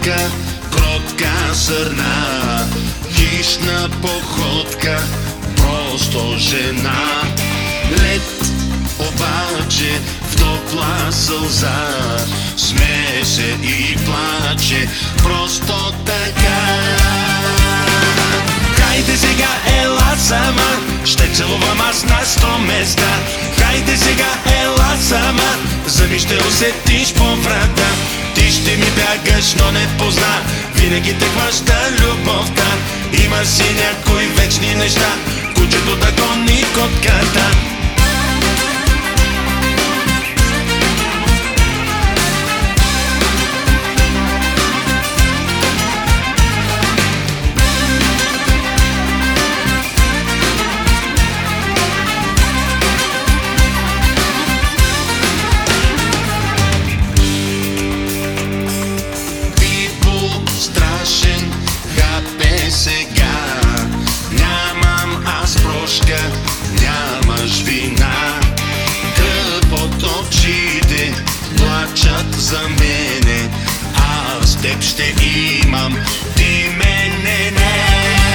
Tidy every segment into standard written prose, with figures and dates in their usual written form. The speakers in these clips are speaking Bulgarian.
походка, кротка сърна, хищна походка, просто жена. Лед обаче в топла сълза, смее се и плаче просто така. Хайде сега, ела сама, ще целувам аз на 100 места. Хайде сега, ела сама, зъби ще усетиш по врата. Ти ще ми бягаш, но не позна, винаги те хваща любовта. Има си някои вечни неща, кучето да гони котката. Сега нямам аз прошка, нямаш вина. Кръв от очите плачат за мене, аз теб ще имам, ти мене не.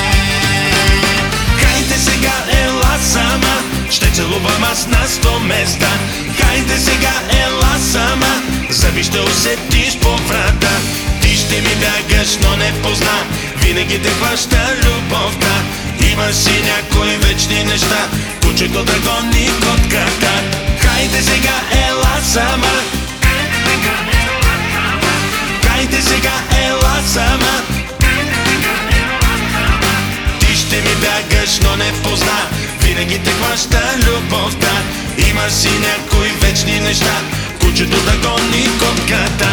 Хайде сега, ела сама, ще целувам аз на 100 места. Хайде сега, ела сама, зъби ще усетиш по врата. Ти ще ми бягаш, но не позна, винаги те хваща любовта. Има си някои вечни неща, кучето да гони котката. Хайде сега, ела сама, хайде сега, ела сама. Ти ще ми бягаш, но не позна, винаги те хваща любовта. Има си някои вечни неща, кучето да гони котката.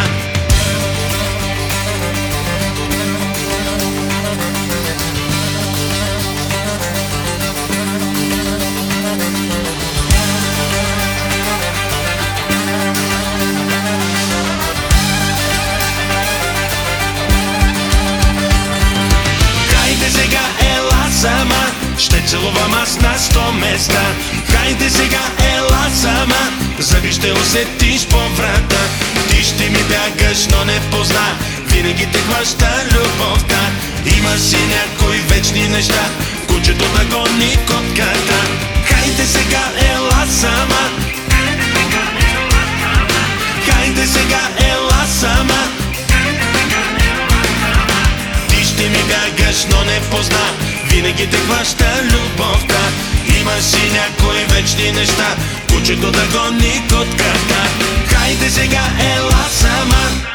Сама, ще целувам аз на 100 места. Хайде сега, ела сама, зъби ще усетиш по врата. Ти ще ми бягаш, но не позна, винаги те хваща любовта. Има си някои вечни неща, кучето да гони котката. Хайде сега, ела сама, хайде сега, ела сама. Ти ще ми бягаш, но не позна, винаги те хваща любовта. Има си някои вечни неща, кучето да гони котката. Хайде сега, ела сама.